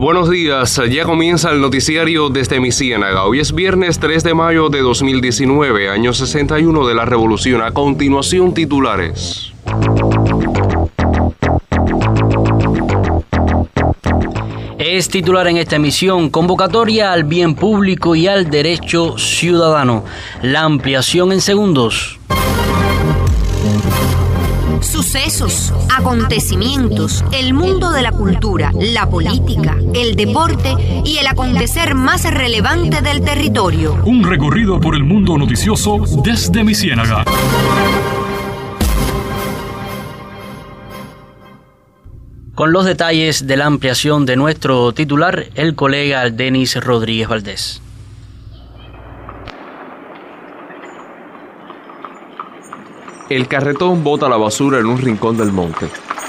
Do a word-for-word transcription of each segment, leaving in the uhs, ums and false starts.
Buenos días, ya comienza el noticiario desde mi Ciénaga. Hoy es viernes tres de mayo de dos mil diecinueve, año sesenta y uno de la Revolución. A continuación, titulares. Es titular en esta emisión: convocatoria al bien público y al derecho ciudadano. La ampliación en segundos. Sucesos, acontecimientos, el mundo de la cultura, la política, el deporte y el acontecer más relevante del territorio. Un recorrido por el mundo noticioso desde mi Ciénaga. Con los detalles de la ampliación de nuestro titular, el colega Denis Rodríguez Valdés. El carretón bota la basura en un rincón del monte.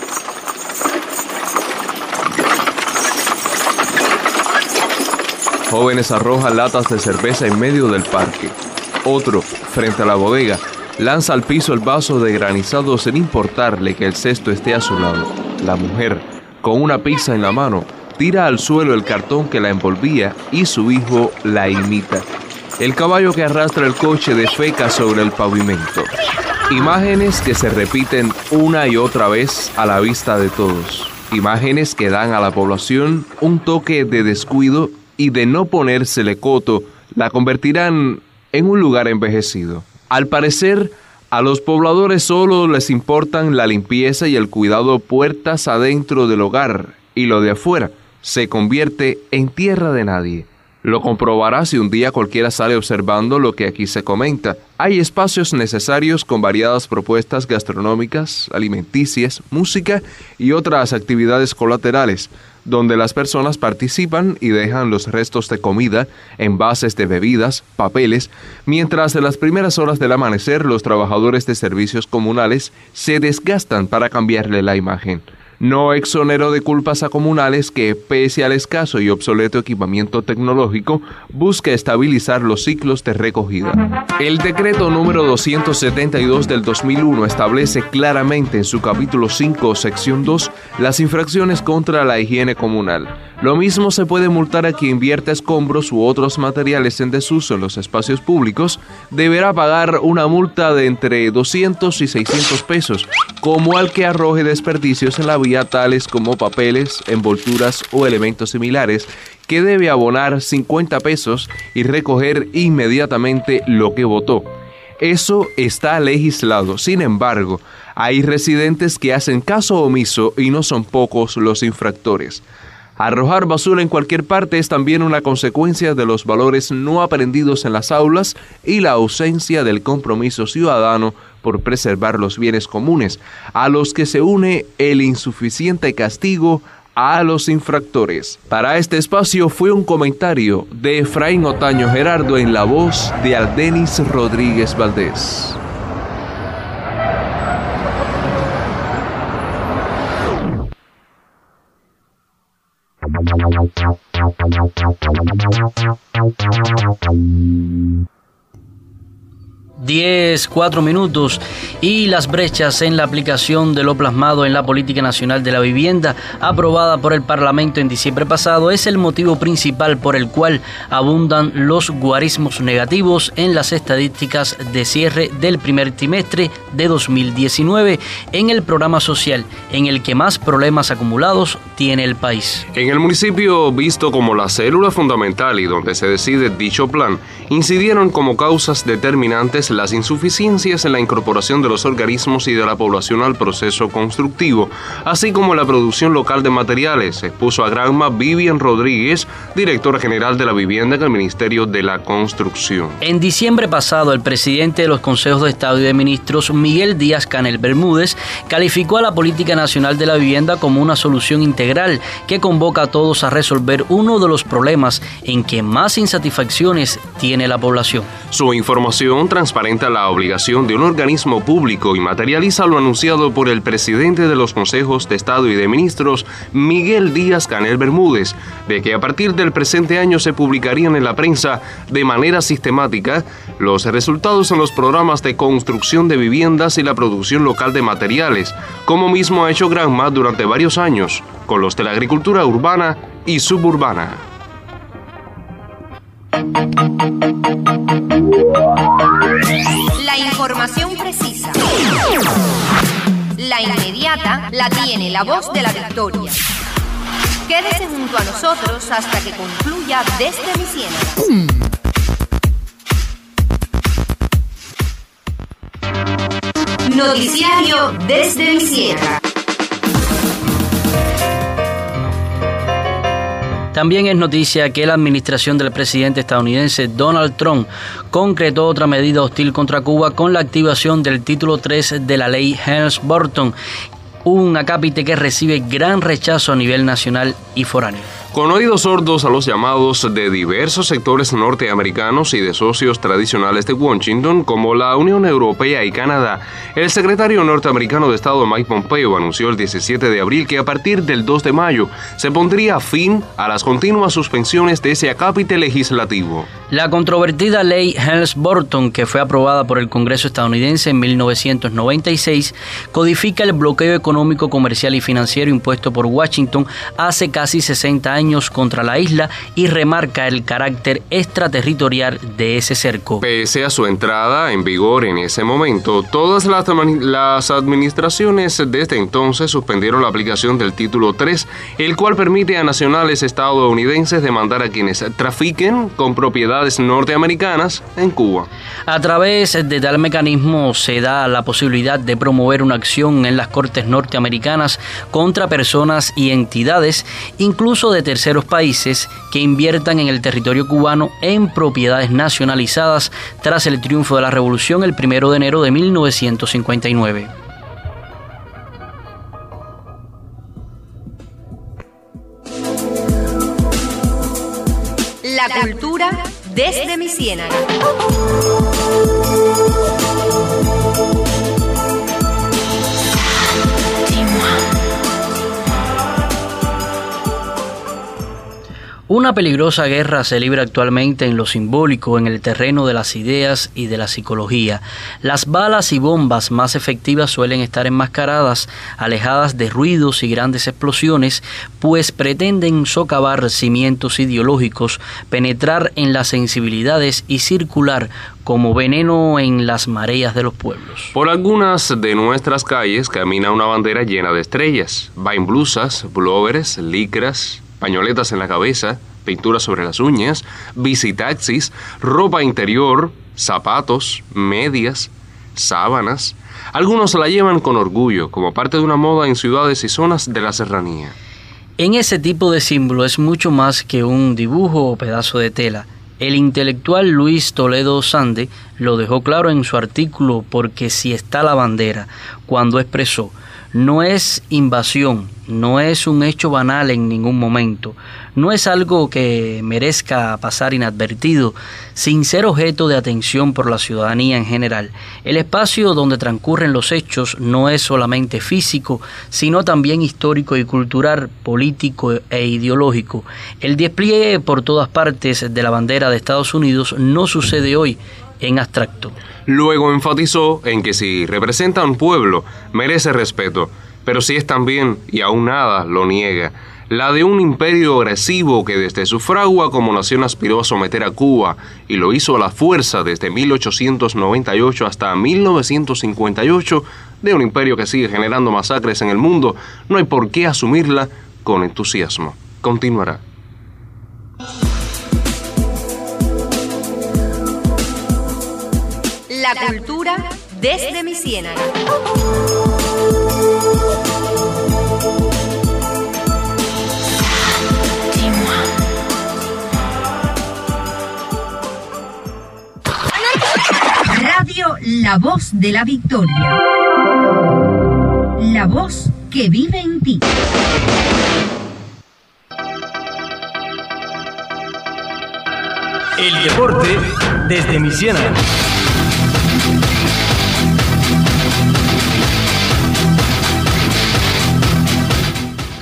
Jóvenes arrojan latas de cerveza en medio del parque. Otro, frente a la bodega, lanza al piso el vaso de granizado sin importarle que el cesto esté a su lado. La mujer, con una pizza en la mano, tira al suelo el cartón que la envolvía y su hijo la imita. El caballo que arrastra el coche defeca sobre el pavimento. Imágenes que se repiten una y otra vez a la vista de todos. Imágenes que dan a la población un toque de descuido y de no ponérsele coto, la convertirán en un lugar envejecido. Al parecer, a los pobladores solo les importan la limpieza y el cuidado puertas adentro del hogar, y lo de afuera se convierte en tierra de nadie. Lo comprobará si un día cualquiera sale observando lo que aquí se comenta. Hay espacios necesarios con variadas propuestas gastronómicas, alimenticias, música y otras actividades colaterales, donde las personas participan y dejan los restos de comida, envases de bebidas, papeles, mientras en las primeras horas del amanecer los trabajadores de servicios comunales se desgastan para cambiarle la imagen. No exonero de culpas a comunales que, pese al escaso y obsoleto equipamiento tecnológico, busca estabilizar los ciclos de recogida. El decreto número doscientos setenta y dos del dos mil uno establece claramente en su capítulo cinco, sección dos, las infracciones contra la higiene comunal. Lo mismo se puede multar a quien vierte escombros u otros materiales en desuso en los espacios públicos. Deberá pagar una multa de entre doscientos y seiscientos pesos, como al que arroje desperdicios en la vía, tales como papeles, envolturas o elementos similares, que debe abonar cincuenta pesos y recoger inmediatamente lo que botó. Eso está legislado. Sin embargo, hay residentes que hacen caso omiso y no son pocos los infractores. Arrojar basura en cualquier parte es también una consecuencia de los valores no aprendidos en las aulas y la ausencia del compromiso ciudadano por preservar los bienes comunes, a los que se une el insuficiente castigo a los infractores. Para este espacio fue un comentario de Efraín Otaño Gerardo en la voz de Aldenis Rodríguez Valdés. diez, cuatro minutos y las brechas en la aplicación de lo plasmado en la Política Nacional de la Vivienda aprobada por el Parlamento en diciembre pasado es el motivo principal por el cual abundan los guarismos negativos en las estadísticas de cierre del primer trimestre de dos mil diecinueve en el programa social en el que más problemas acumulados tiene el país. En el municipio visto como la célula fundamental y donde se decide dicho plan, incidieron como causas determinantes las insuficiencias en la incorporación de los organismos y de la población al proceso constructivo, así como la producción local de materiales, expuso a Granma Vivian Rodríguez, directora general de la vivienda en el Ministerio de la Construcción. En diciembre pasado, el presidente de los Consejos de Estado y de Ministros, Miguel Díaz-Canel Bermúdez, calificó a la Política Nacional de la Vivienda como una solución integral que convoca a todos a resolver uno de los problemas en que más insatisfacciones tiene la población. Su información transparenta la obligación de un organismo público y materializa lo anunciado por el presidente de los Consejos de Estado y de Ministros, Miguel Díaz-Canel Bermúdez, de que a partir del presente año se publicarían en la prensa de manera sistemática los resultados en los programas de construcción de viviendas y la producción local de materiales, como mismo ha hecho Granma durante varios años, con los de la agricultura urbana y suburbana. La información precisa, la inmediata, la tiene la voz de la victoria. Quédese junto a nosotros hasta que concluya Desde mi Ciénaga. Noticiario Desde mi Ciénaga. También es noticia que la administración del presidente estadounidense Donald Trump concretó otra medida hostil contra Cuba con la activación del título tres de la ley Helms-Burton, un acápite que recibe gran rechazo a nivel nacional y foráneo. Con oídos sordos a los llamados de diversos sectores norteamericanos y de socios tradicionales de Washington, como la Unión Europea y Canadá, el secretario norteamericano de Estado Mike Pompeo anunció el diecisiete de abril que a partir del dos de mayo se pondría fin a las continuas suspensiones de ese acápite legislativo. La controvertida ley Helms-Burton, que fue aprobada por el Congreso estadounidense en mil novecientos noventa y seis, codifica el bloqueo económico, comercial y financiero impuesto por Washington hace casi sesenta años contra la isla y remarca el carácter extraterritorial de ese cerco. Pese a su entrada en vigor en ese momento, todas las, las administraciones desde entonces suspendieron la aplicación del título tres, el cual permite a nacionales estadounidenses demandar a quienes trafiquen con propiedades norteamericanas en Cuba. A través de tal mecanismo se da la posibilidad de promover una acción en las cortes norteamericanas contra personas y entidades, incluso de terceros países, que inviertan en el territorio cubano en propiedades nacionalizadas tras el triunfo de la revolución el primero de enero de mil novecientos cincuenta y nueve. La cultura desde mi ciénaga. Una peligrosa guerra se libra actualmente en lo simbólico, en el terreno de las ideas y de la psicología. Las balas y bombas más efectivas suelen estar enmascaradas, alejadas de ruidos y grandes explosiones, pues pretenden socavar cimientos ideológicos, penetrar en las sensibilidades y circular como veneno en las mareas de los pueblos. Por algunas de nuestras calles camina una bandera llena de estrellas. Va en blusas, pulóveres, licras, pañoletas en la cabeza, pintura sobre las uñas, bicitaxis, ropa interior, zapatos, medias, sábanas. Algunos la llevan con orgullo, como parte de una moda en ciudades y zonas de la serranía. En ese tipo de símbolo es mucho más que un dibujo o pedazo de tela. El intelectual Luis Toledo Sande lo dejó claro en su artículo Porque si está la bandera, cuando expresó: no es invasión, no es un hecho banal en ningún momento, no es algo que merezca pasar inadvertido, sin ser objeto de atención por la ciudadanía en general. El espacio donde transcurren los hechos no es solamente físico, sino también histórico y cultural, político e ideológico. El despliegue por todas partes de la bandera de Estados Unidos no sucede hoy en abstracto. Luego enfatizó en que si representa a un pueblo, merece respeto, pero si es también, y aún nada lo niega, la de un imperio agresivo que desde su fragua como nación aspiró a someter a Cuba y lo hizo a la fuerza desde mil ochocientos noventa y ocho hasta mil novecientos cincuenta y ocho, de un imperio que sigue generando masacres en el mundo, no hay por qué asumirla con entusiasmo. Continuará. La cultura desde mi ciénaga. Radio La Voz de la Victoria. La voz que vive en ti. El deporte desde mi ciénaga.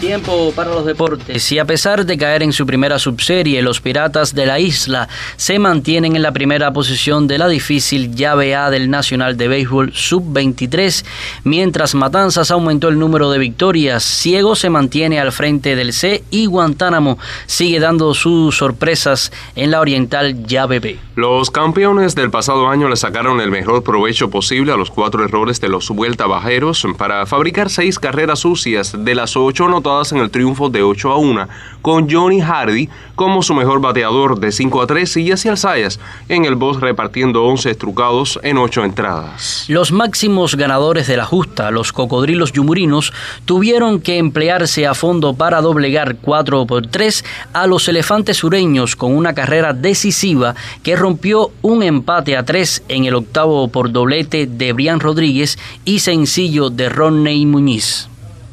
Tiempo para los deportes. Y a pesar de caer en su primera subserie, los Piratas de la Isla se mantienen en la primera posición de la difícil llave A del Nacional de Béisbol sub veintitrés, mientras Matanzas aumentó el número de victorias. Ciego se mantiene al frente del C y Guantánamo sigue dando sus sorpresas en la Oriental llave B. Los campeones del pasado año le sacaron el mejor provecho posible a los cuatro errores de los vueltabajeros para fabricar seis carreras sucias de las ocho anotadas en el triunfo de ocho a uno, con Johnny Hardy como su mejor bateador de cinco a tres y Jesse Alzayas en el box repartiendo once estrucados en ocho entradas. Los máximos ganadores de la justa, los Cocodrilos Yumurinos, tuvieron que emplearse a fondo para doblegar cuatro por tres a los Elefantes Sureños con una carrera decisiva que rompió un empate a tres en el octavo por doblete de Brian Rodríguez y sencillo de Rodney Muñiz.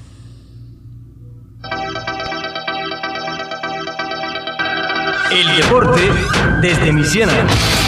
El deporte desde mi Ciénaga.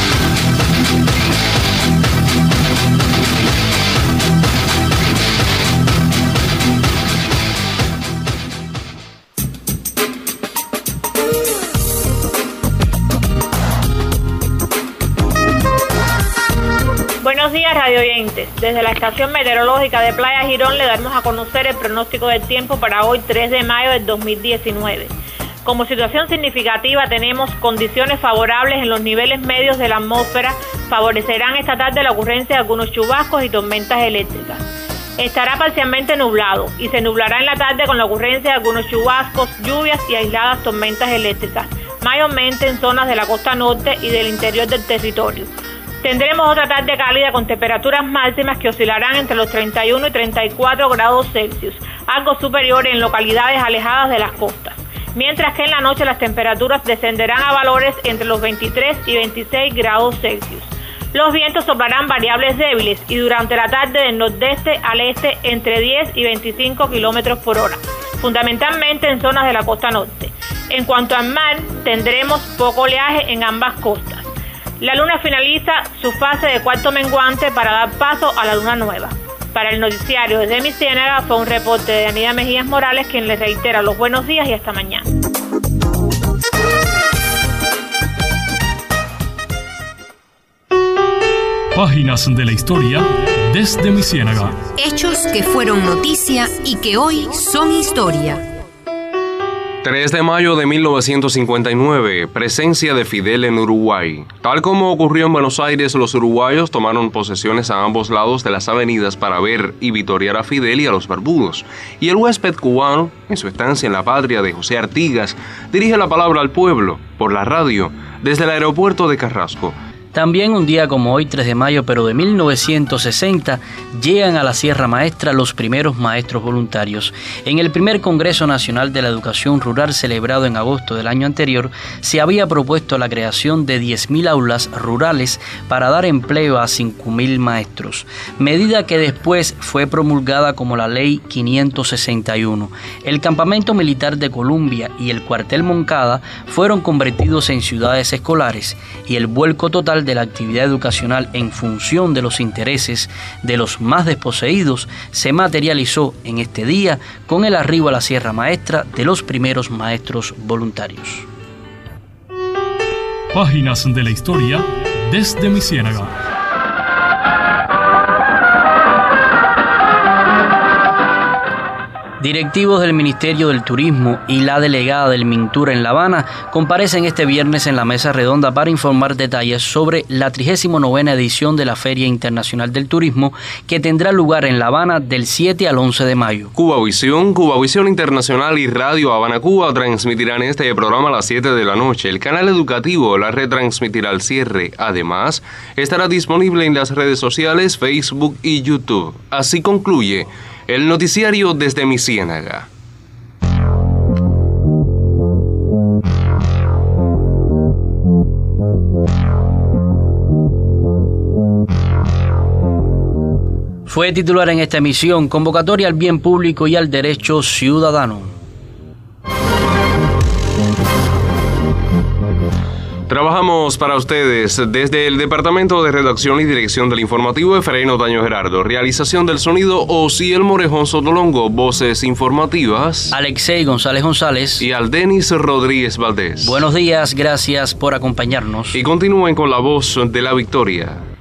Buenos días, radio oyentes. Desde la estación meteorológica de Playa Girón le damos a conocer el pronóstico del tiempo para hoy, tres de mayo del dos mil diecinueve. Como situación significativa tenemos condiciones favorables en los niveles medios de la atmósfera, favorecerán esta tarde la ocurrencia de algunos chubascos y tormentas eléctricas. Estará parcialmente nublado y se nublará en la tarde con la ocurrencia de algunos chubascos, lluvias y aisladas tormentas eléctricas, mayormente en zonas de la costa norte y del interior del territorio. Tendremos otra tarde cálida con temperaturas máximas que oscilarán entre los treinta y uno y treinta y cuatro grados Celsius, algo superior en localidades alejadas de las costas. Mientras que en la noche las temperaturas descenderán a valores entre los veintitrés y veintiséis grados Celsius. Los vientos soplarán variables débiles y durante la tarde del nordeste al este entre diez y veinticinco kilómetros por hora, fundamentalmente en zonas de la costa norte. En cuanto al mar, tendremos poco oleaje en ambas costas. La luna finaliza su fase de cuarto menguante para dar paso a la luna nueva. Para el noticiario desde mi Ciénaga fue un reporte de Anida Mejías Morales, quien les reitera los buenos días y hasta mañana. Páginas de la historia desde mi Ciénaga. Hechos que fueron noticia y que hoy son historia. tres de mayo de mil novecientos cincuenta y nueve, presencia de Fidel en Uruguay. Tal como ocurrió en Buenos Aires, los uruguayos tomaron posesiones a ambos lados de las avenidas para ver y vitorear a Fidel y a los barbudos. Y el huésped cubano, en su estancia en la patria de José Artigas, dirige la palabra al pueblo, por la radio, desde el aeropuerto de Carrasco. También un día como hoy, tres de mayo, pero de mil novecientos sesenta, llegan a la Sierra Maestra los primeros maestros voluntarios. En el primer Congreso Nacional de la Educación Rural, celebrado en agosto del año anterior, se había propuesto la creación de diez mil aulas rurales para dar empleo a cinco mil maestros, medida que después fue promulgada como la Ley quinientos sesenta y uno. El Campamento Militar de Columbia y el Cuartel Moncada fueron convertidos en ciudades escolares y el vuelco total de la actividad educacional en función de los intereses de los más desposeídos se materializó en este día con el arribo a la Sierra Maestra de los primeros maestros voluntarios. Páginas de la historia desde mi Ciénaga. Directivos del Ministerio del Turismo y la delegada del Mintura en La Habana comparecen este viernes en la mesa redonda para informar detalles sobre la trigésima novena edición de la Feria Internacional del Turismo que tendrá lugar en La Habana del siete al once de mayo. Cubavisión, Cubavisión Internacional y Radio Habana Cuba transmitirán este programa a las siete de la noche. El canal educativo la retransmitirá al cierre. Además, estará disponible en las redes sociales, Facebook y YouTube. Así concluye el noticiario desde mi Ciénaga. Fue titular en esta emisión, convocatoria al bien público y al derecho ciudadano. Trabajamos para ustedes desde el Departamento de Redacción y Dirección del Informativo, Efraín Otaño Gerardo. Realización del sonido, Osiel Morejón Sotolongo. Voces informativas, Alexei González González y Aldenis Rodríguez Valdés. Buenos días, gracias por acompañarnos. Y continúen con La Voz de la Victoria.